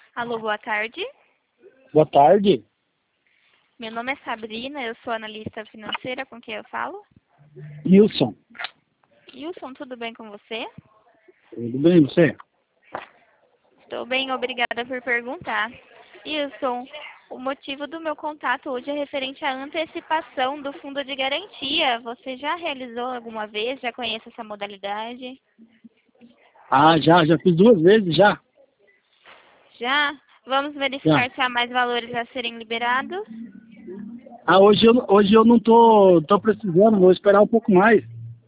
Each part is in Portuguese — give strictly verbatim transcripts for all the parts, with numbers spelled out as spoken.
Alô, boa tarde. Boa tarde. Meu nome é Sabrina, eu sou analista financeira, com quem eu falo? Wilson. Wilson, tudo bem com você? Tudo bem, você? Estou bem, obrigada por perguntar. Wilson, o motivo do meu contato hoje é referente à antecipação do fundo de garantia. Você já realizou alguma vez? Já conhece essa modalidade? Ah, já, já fiz duas vezes já. Já? Vamos verificar Já. se há mais valores a serem liberados? Ah, hoje eu, hoje eu não tô, tô precisando, vou esperar um pouco mais.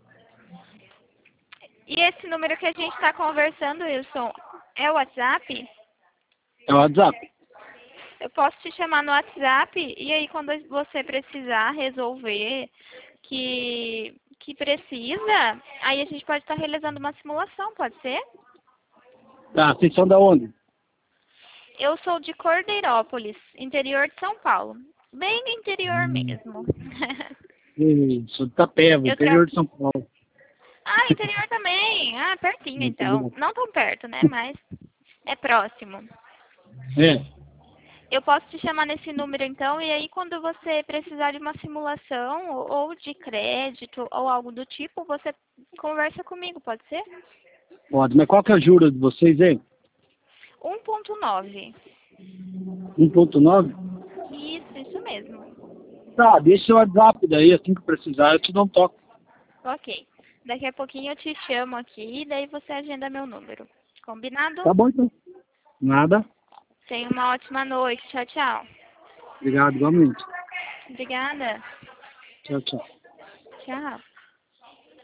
E esse número que a gente está conversando, Wilson, é o WhatsApp? É o WhatsApp. Eu posso te chamar no WhatsApp e aí quando você precisar resolver que, que precisa, aí a gente pode estar realizando uma simulação, pode ser? Tá, vocês são da onde? Eu sou de Cordeirópolis, interior de São Paulo. Bem no interior Hum. mesmo. Hum, sou de Itapeva, Eu tra... interior de São Paulo. Ah, interior também. Ah, pertinho Muito então. bom. Não tão perto, né? Mas é próximo. É, Eu posso te chamar nesse número então, e aí quando você precisar de uma simulação ou ou de crédito ou algo do tipo, você conversa comigo, pode ser? pode. Mas qual que é a jura de vocês, hein? um ponto nove. um ponto nove? Isso, isso mesmo. Tá, deixa o WhatsApp daí, assim que precisar, eu te dou um toque. Ok. Daqui a pouquinho eu te chamo aqui e daí você agenda meu número. Combinado? Tá bom, então. Nada. Tenha uma ótima noite. Tchau, tchau. Obrigado, igualmente. Obrigada. Tchau, tchau. Tchau.